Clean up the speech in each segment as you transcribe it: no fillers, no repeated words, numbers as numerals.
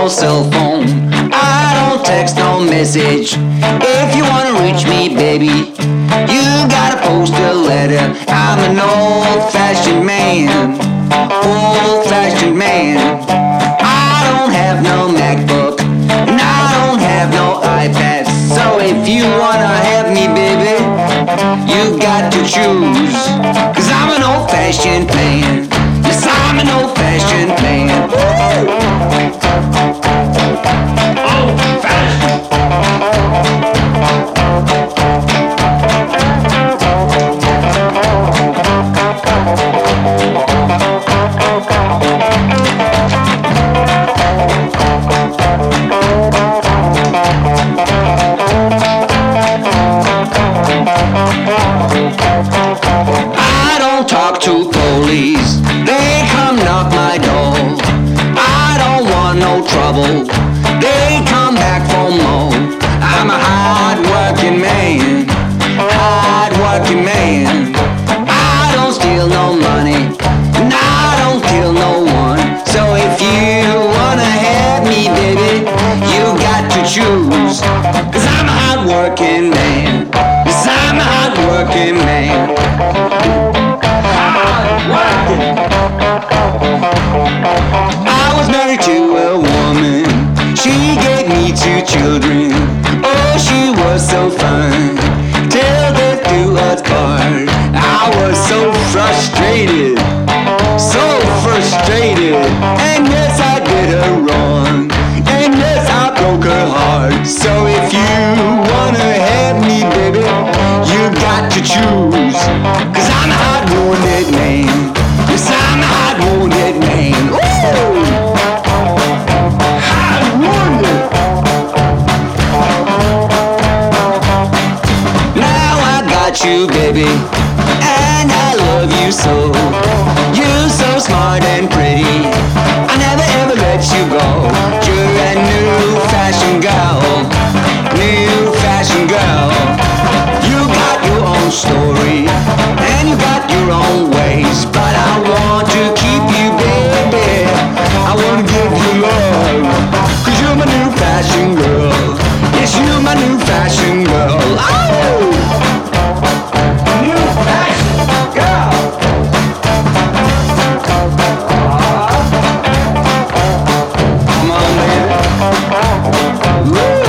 no cell phone. I don't text no message. If you wanna reach me, baby, you gotta post a letter. I'm an old-fashioned man, old-fashioned man. I don't have no MacBook, and I don't have no iPad. So if you wanna have me, baby, you got to choose. Cause I'm an old-fashioned man. Yes, I'm an old-fashioned man. Old-fashioned. I don't talk to police, they come knock my door. I don't want no trouble, they come back for more. I'm a hard-working man, hard-working man. I don't steal no money, and I don't kill no one. So if you wanna have me, baby, you got to choose. Cause I'm a hard-working man. Yes, I'm a hard-working man. Hard-working. I was married to a woman. She gave me 2 children. Oh, she was so fine. Till death do us part. I was so frustrated. So frustrated. And yes, I did her wrong. And yes, I broke her heart. So if you wanna have me, baby, you got to choose. Cause I'm a hard-wounded man. Yes, I'm a hard-wounded man. Ooh! Hard-wounded. Now I got you, baby, and I love you so. You're so smart and pretty, I never ever let you go. You're a new fashion girl, new fashion girl. You got your own story, and you got your own ways. But I want to keep you, baby, I want to give you love. Cause you're my new fashion girl. Yes, you're my new fashion girl. Oh! New fashion girl. Come on, baby. Woo!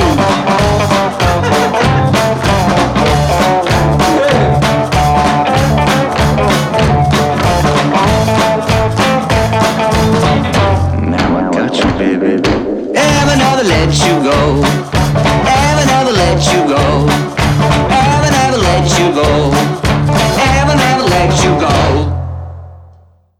Now I got you, baby. Never let you go.